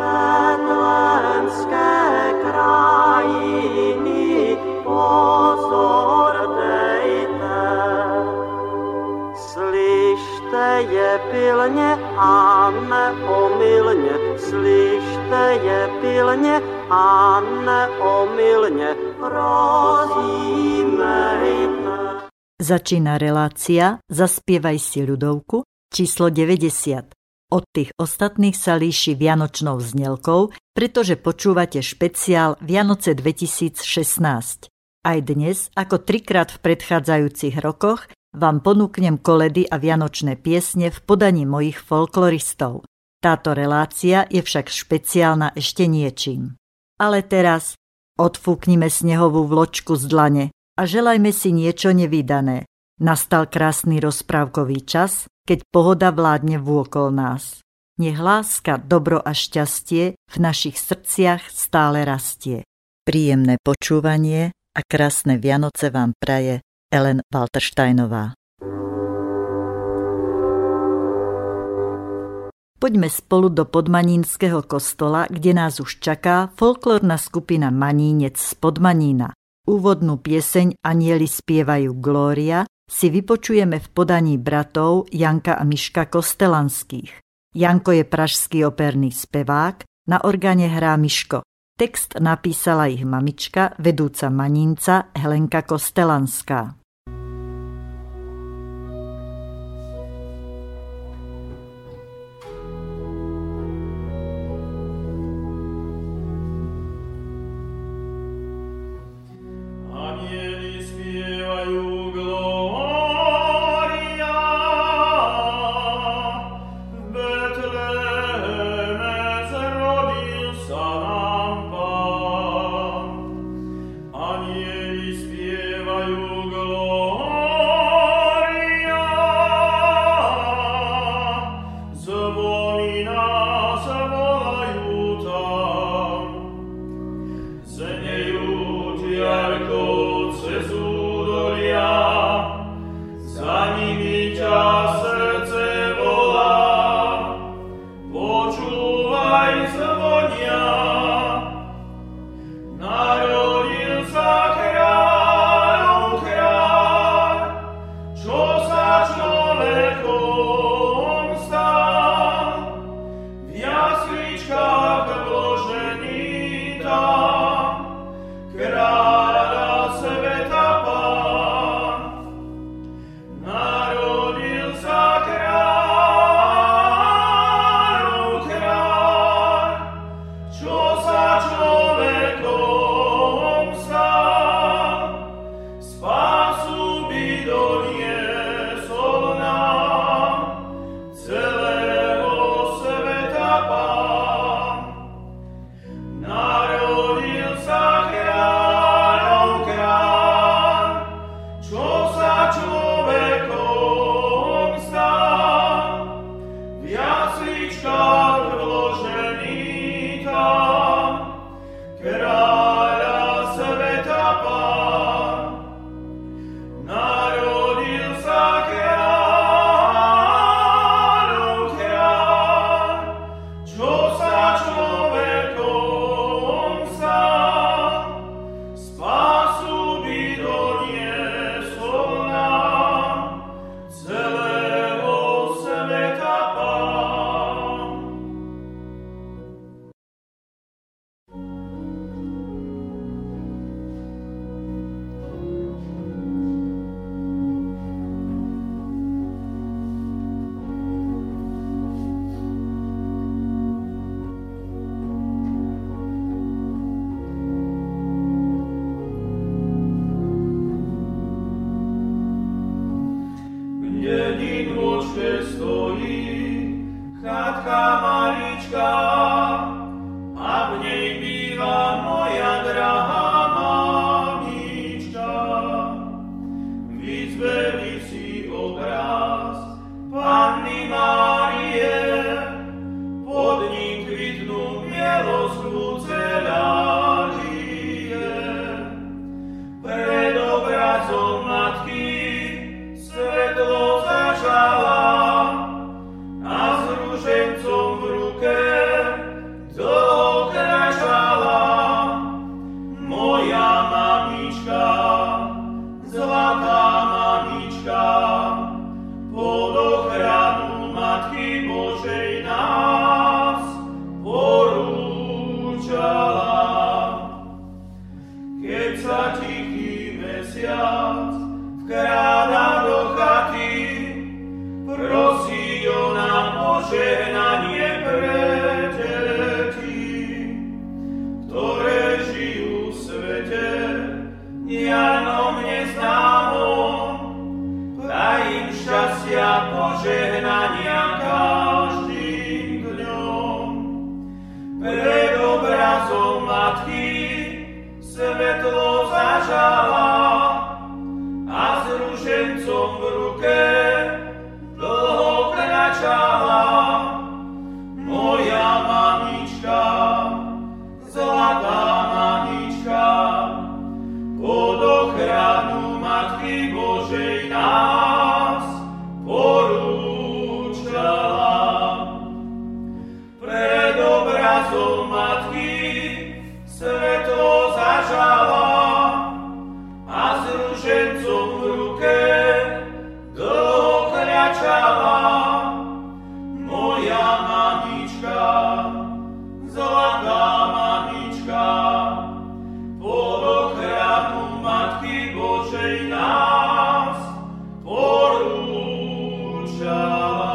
Betlémské krajiny, pozor dejte. Slyšte je pilně a neomylně, slyšte je pilně a neomylně, rozjímejte. Začína relácia Zaspievaj si ľudovku číslo 90. Od tých ostatných sa líši vianočnou znelkou, pretože počúvate špeciál Vianoce 2016. Aj dnes, ako trikrát v predchádzajúcich rokoch, vám ponúknem koledy a vianočné piesne v podaní mojich folkloristov. Táto relácia je však špeciálna ešte niečím. Ale teraz odfúknime snehovú vločku z dlane a želajme si niečo nevídané. Nastal krásny rozprávkový čas, keď pohoda vládne vôkol nás. Nech láska, dobro a šťastie v našich srdciach stále rastie. Príjemné počúvanie a krásne Vianoce vám praje Ellen Waltersteinová. Poďme spolu do podmanínskeho kostola, kde nás už čaká folklórna skupina Manínec z Podmanína. Úvodnú pieseň Anjeli spievajú Glória si vypočujeme v podaní bratov Janka a Miška Kostelanských. Janko je pražský operný spevák, na orgáne hrá Miško. Text napísala ich mamička, vedúca Manínca Helenka Kostelanská. Do obrazom matky sveto zažala a s ružencom v ruke dlho kľačala. Moja mamička, zlatá mamička, pod ochranu Matky Božej nás porúčala.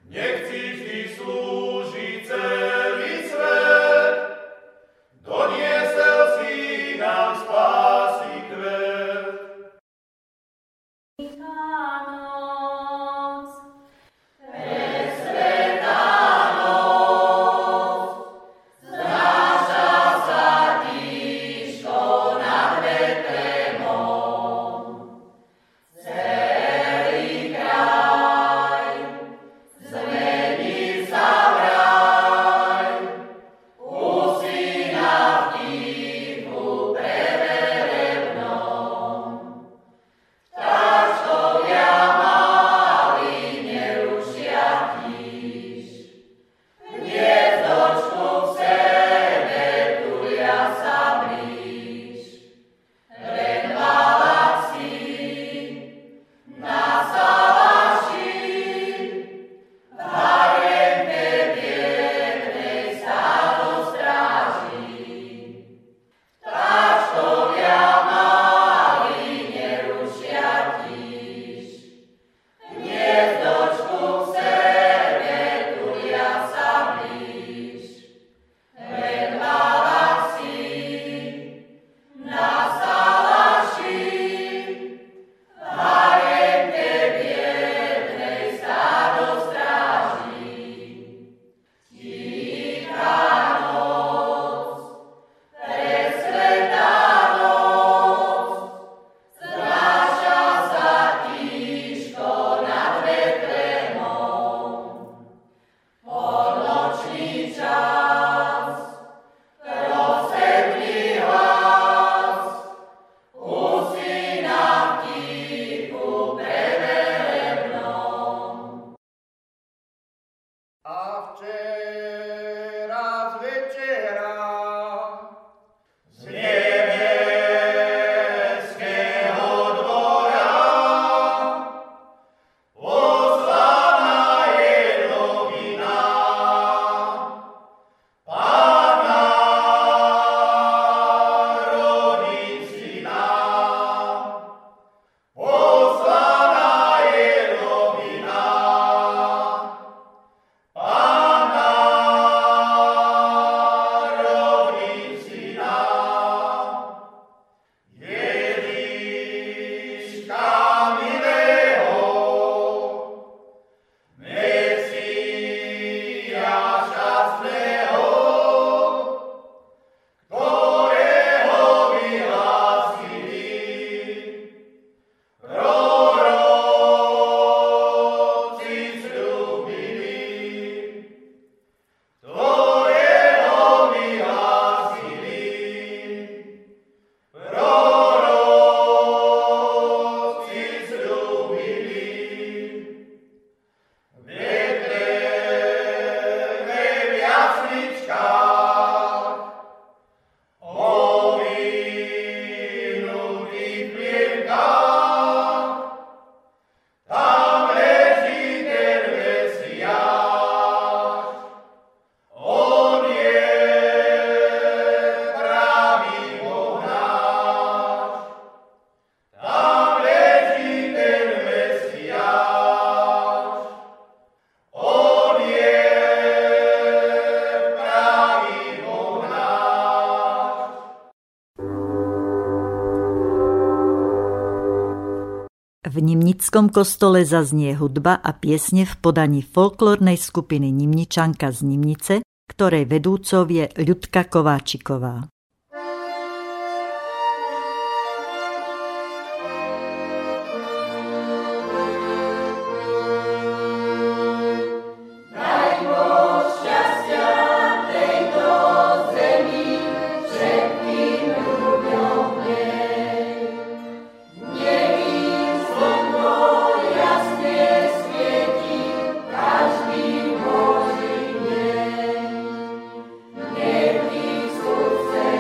nech ti vždy slúži celý svet. Doniesel si nám spásy kvet. V Nimnickom kostole zaznie hudba a piesne v podaní folklórnej skupiny Nimničanka z Nimnice, ktorej vedúcou je Ľudka Kováčiková. Say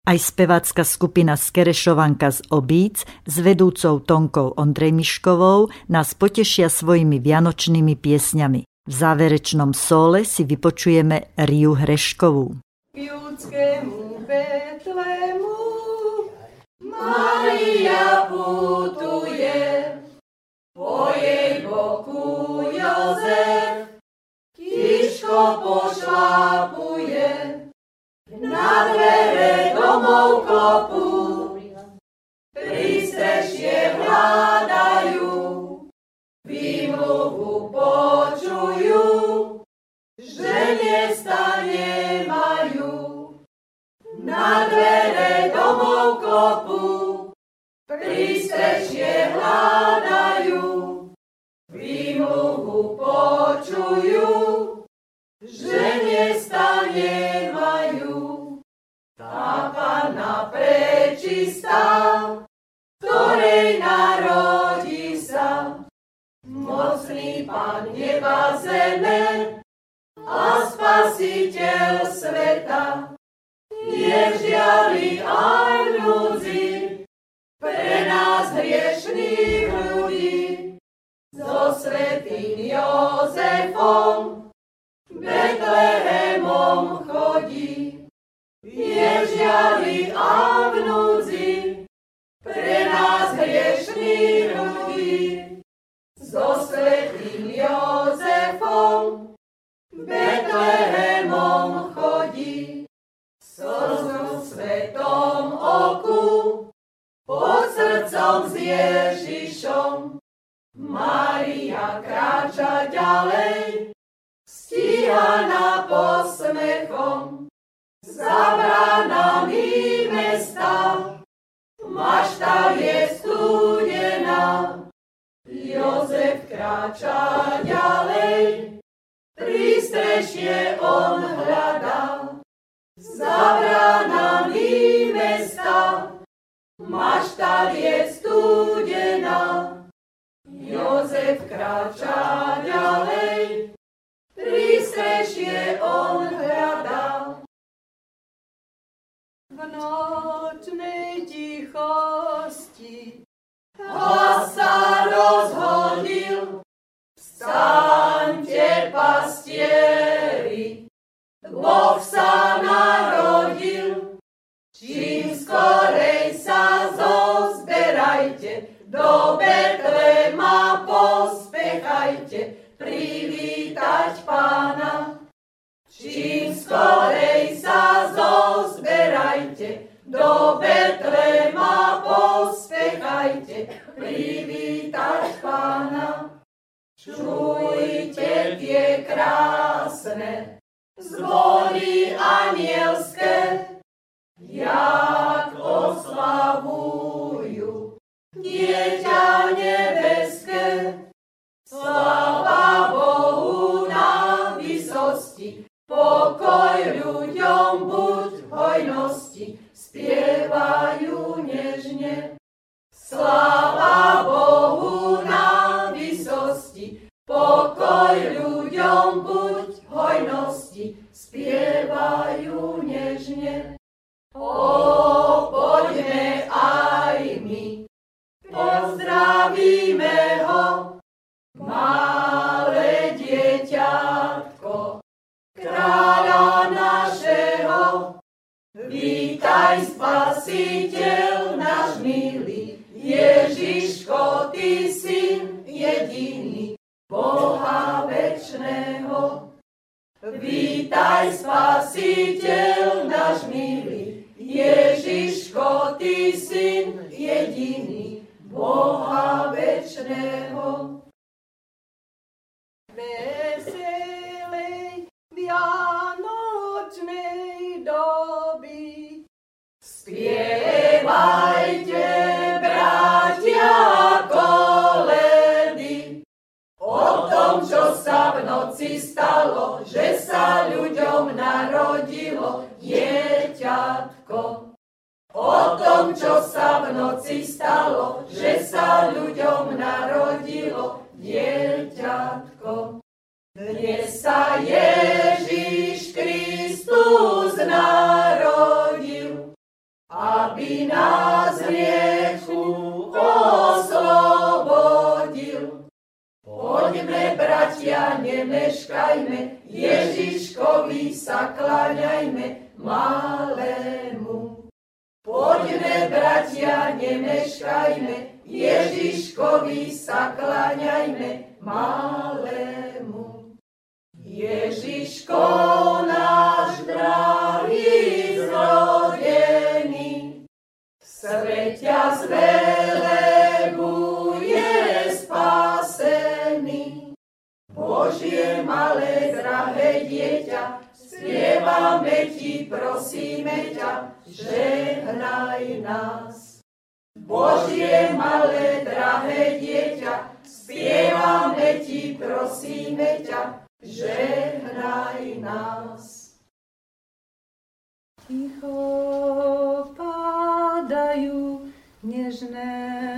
Aj spevácka skupina Skerešovanka z Obíc s vedúcou Tonkou Ondrejmiškovou nás potešia svojimi vianočnými piesňami. V záverečnom sóle si vypočujeme Riu Hreškovú. K judskému Betlému Mária putuje, po jej boku Jozef tiško pošlapuje, na dvere domov klopu, prístrešie hľadajú, výmluvu počujú, že miesta nemajú. Na dvere domov klopu, prístrešie hľadajú, výmluvu počujú, že miesta nemajú. Tá Panna prečistá, ktorej narodí sa mocný Pán neba zeme a Spasiteľ sveta. Ježiali aj v núdzi, pre nás hriešných ľudí, so svätým Jozefom Betlehemom chodí. Ježiali a v núdzi, pre nás hriešných ľudí, so svätým Jozefom Betlehemom chodí. Slzu svetom oku, pod srdcom s Ježišom, Mária kráča ďalej, stíhaná posmechom, za bránami mesta, mašta je studená. Jozef kráča ďalej, prístrešie on hľadá, za bránami mesta, mašta je studená. Jozef kráča ďalej, prístrešie on hľadá. V nočnej tichosti hlas sa rozhodil, vstaňte pastieri, Boh sa narodil. Čím skorej sa zozberajte, do Betlema pospechajte, privítať Pána. Čím skorej sa zozberajte, do Betlema pospechajte, privítať Pána. Čujte tie krásne zvony anielské, jak oslavujú dieťa nebeské. Sláva Bohu na vysosti, pokoj ľuďom buď hojnosti, spievajú nežne. Sláva Bohu na vysosti, pokoj ľuďom buď hojnosti, spievajú nežne. Poďme aj my, pozdravíme ho, malé dieťatko, kráľa našeho. Vítaj, Spasiteľ náš milý, Ježiško, ty syn jediný, Boha večného. Vítaj, Spasiteľ náš milý, Ježiško, ty syn jediný, Boha večného. Veselej vianočnej doby, spievajte, bratia, koledy, o tom, čo sa v noci stalo, že sa ľuďom narodilo dieťatko. O tom, čo sa v noci stalo, že sa ľuďom narodilo dieťatko. Dnes sa Ježiš Kristus narodil, kláňajme malému. Poďme, bratia, nemeškajme, Ježiškovi sa kláňajme malému. Ježiško náš drahý zrodený, svet ťa zvelebuje spásený. Božie malé drahé dieťa, spievame ti, prosíme ťa, žehnaj nás. Božie malé drahé dieťa, spievame ti, prosíme ťa, žehnaj nás. Ticho padajú nežné,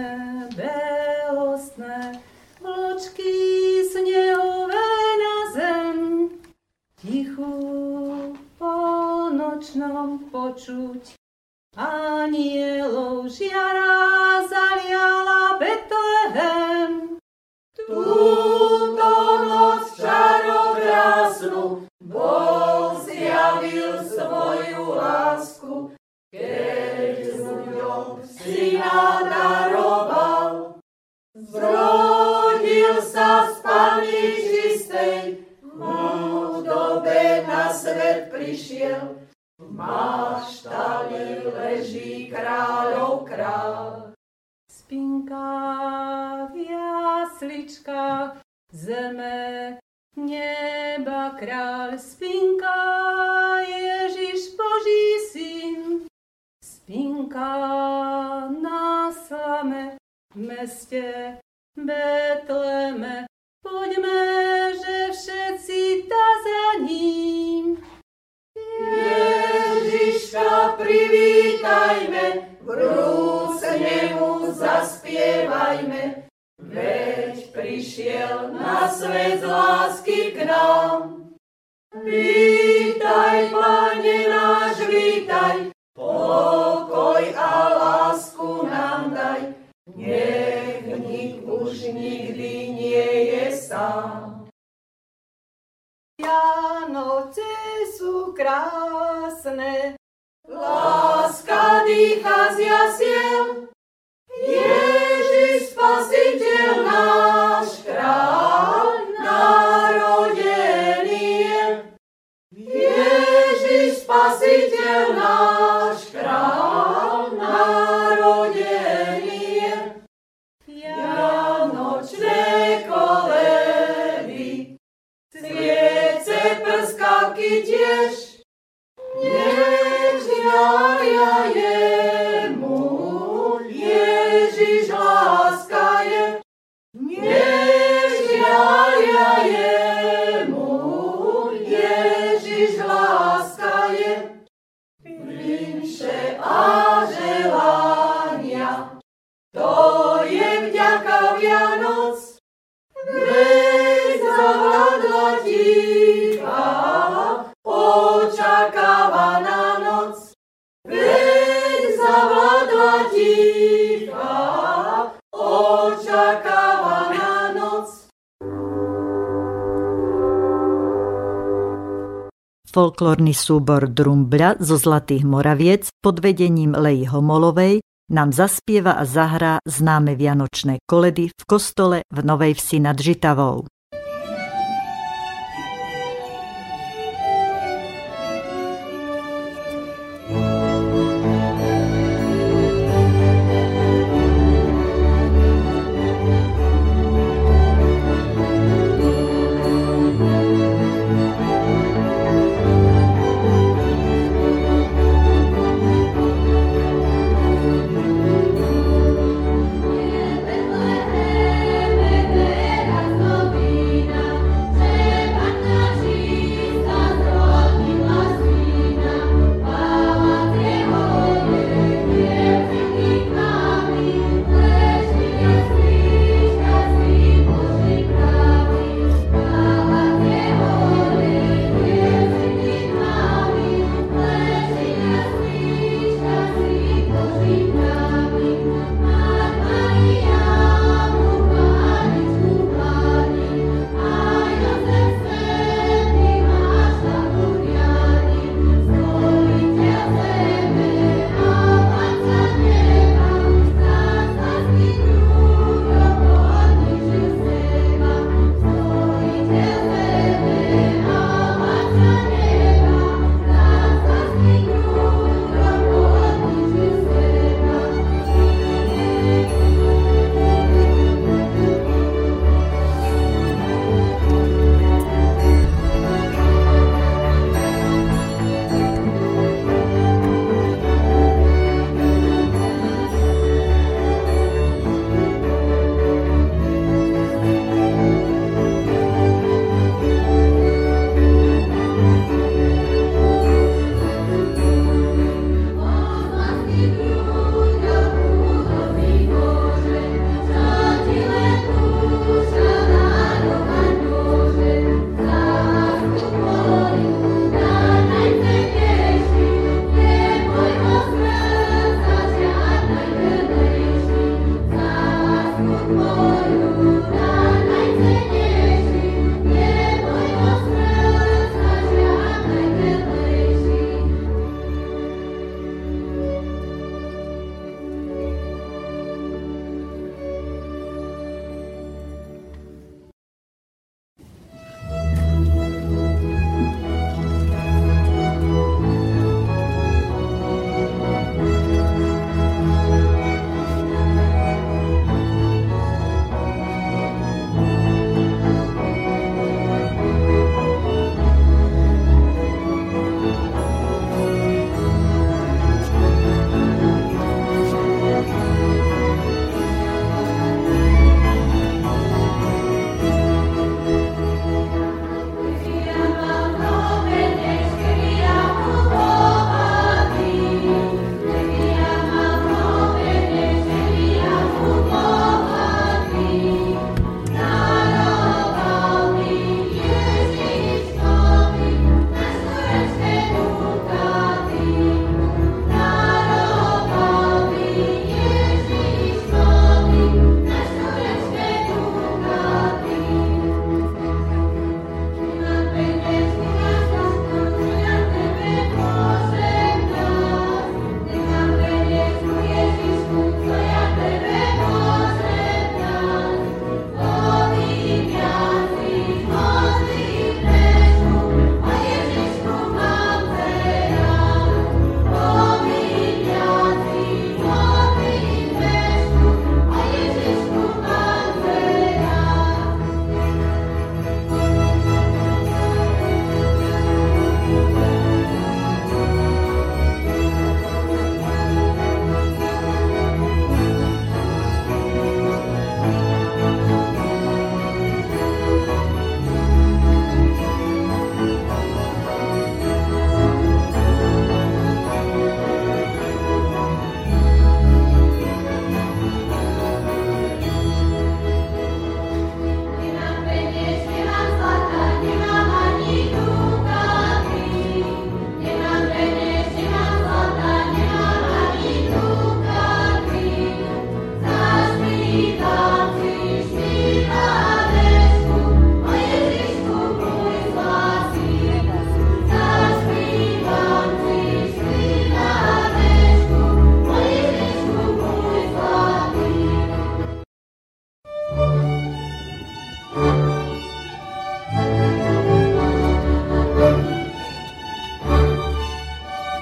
belostné vločky snehové na zem. Tichu po nočnom počuť anielov žiara zaliala Betlehem. Túto noc čarokrásnu Boh zjavil svoju lásku, keď ľuďom syna daroval. Zrodil sa z Panny čistej, v chudobe na svet prišiel, v maštali leží kráľov král. Spinka v jasličkách, zeme, neba kráľ. Spinka, Ježiš Boží syn. Spinka na slame, v meste Betleme. Poďme, že všetci tá za ním. Ježiška privítajme, vrúcne mu zaspievajme, veď prišiel na svet z lásky k nám. Vítaj, Pane náš, vítaj, pokoj a lásku nám daj, nech nik už nikdy nie je sám. Vianoce sú krásne, Láska dýcha z jasiel, Ježiš Spasiteľ náš, kráľ narodený je. Ježiš Spasiteľ náš, kráľ narodený je. Vianočné koledy, sviece, prskavky tiež, nech žiaria jemu, Ježiš láska je. Nech žiaria jemu, Ježiš láska je. Vinše a želania, to je vďaka Vianoc, veď zavládla tichá, očakávaná noc. Veď zavládla tichá, očakávaná noc. Folklórny súbor Drumbľa zo Zlatých Moraviec pod vedením Leji Homolovej nám zaspieva a zahrá známe vianočné koledy v kostole v Novej Vsi nad Žitavou. Betlehem, teraz nový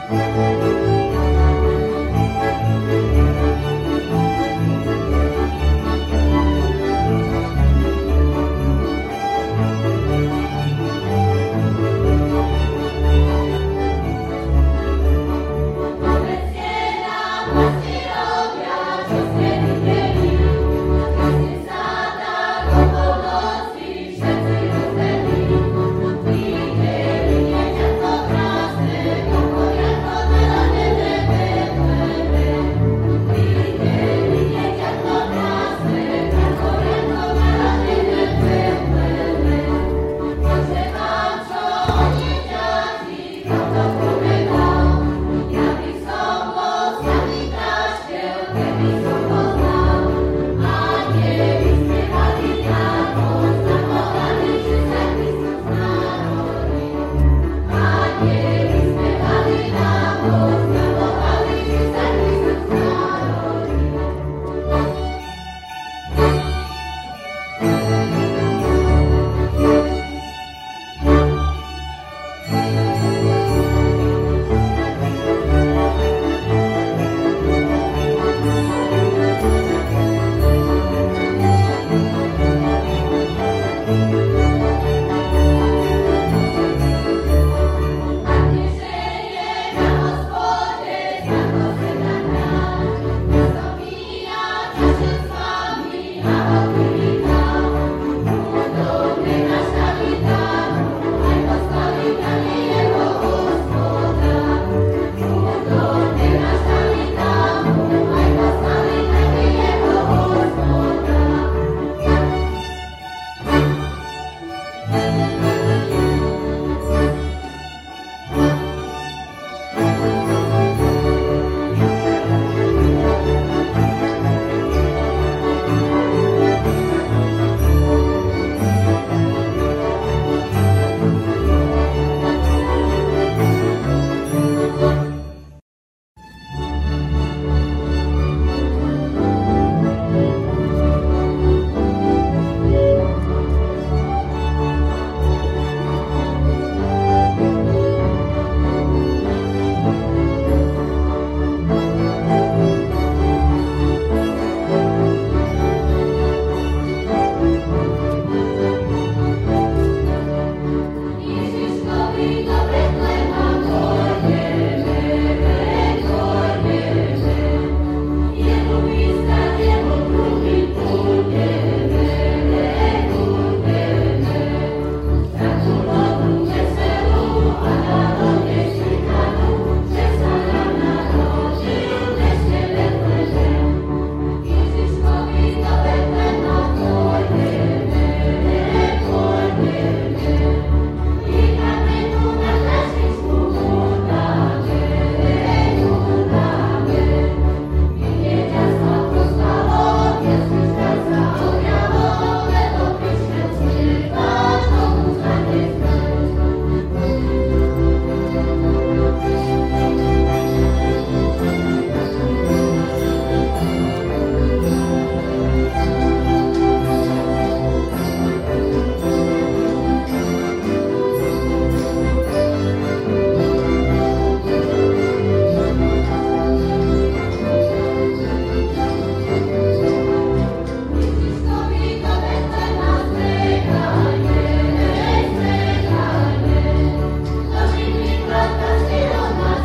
Thank you.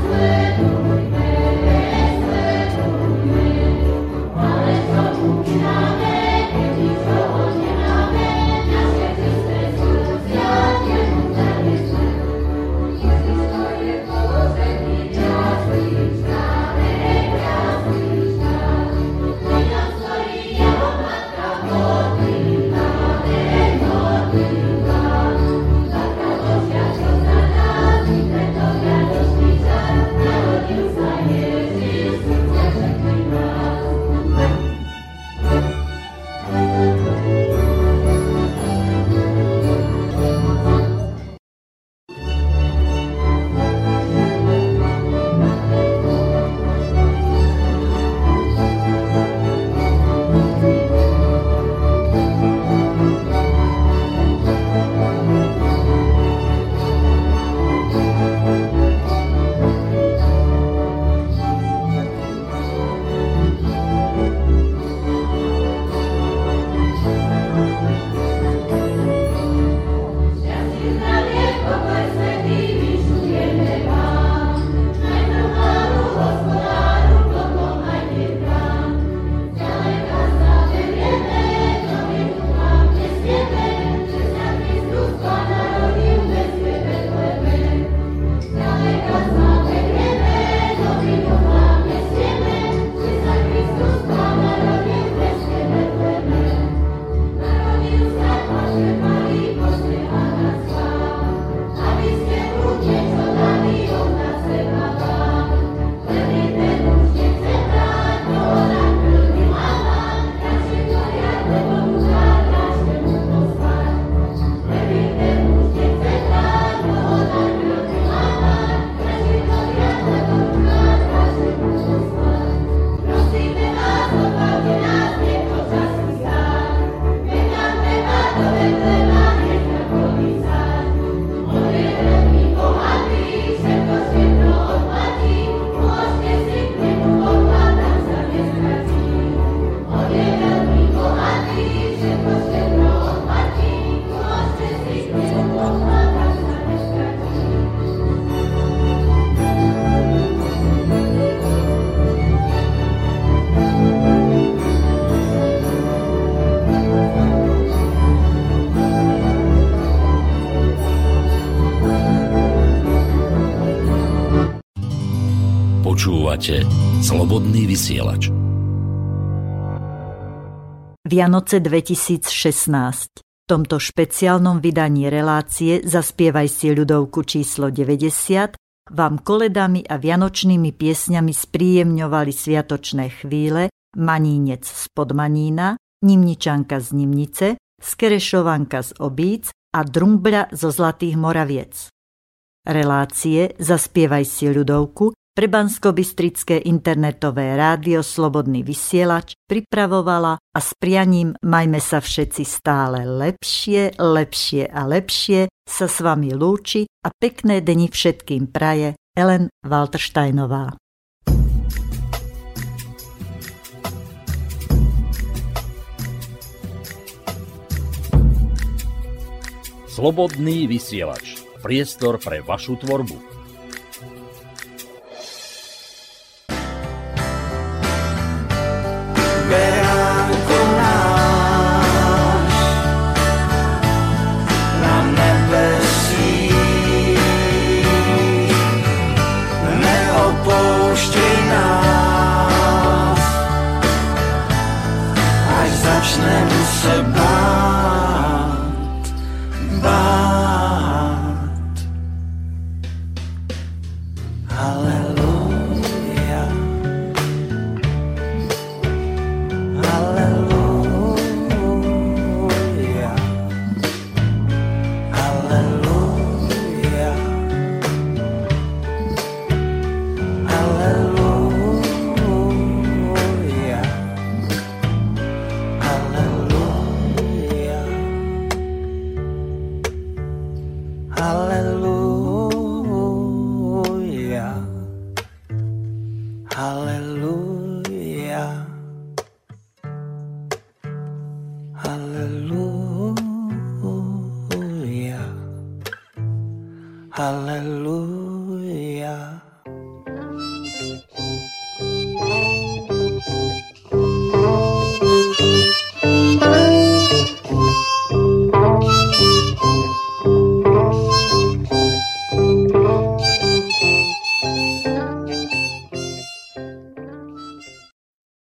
Počúvate Slobodný vysielač. Vianoce 2016. V tomto špeciálnom vydaní relácie Zaspievaj si ľudovku číslo 90 vám koledami a vianočnými piesňami spríjemňovali sviatočné chvíle Manínec z Podmanína, Nimničanka z Nimnice, Skerešovanka z Obíc a Drumbľa zo Zlatých Moraviec. Relácie Zaspievaj si ľudovku pre Banskobystrické internetové rádio Slobodný vysielač pripravovala a s prianím majme sa všetci stále lepšie, lepšie a lepšie sa s vami lúči a pekné dni všetkým praje Ellen Waltersteinová. Slobodný vysielač. Priestor pre vašu tvorbu. Beránku náš na nebesích, neopouštěj nás, až začneme se bát. Halleluja. Halleluja. Halleluja. Halleluja. Halleluja. Halleluja. Halleluja.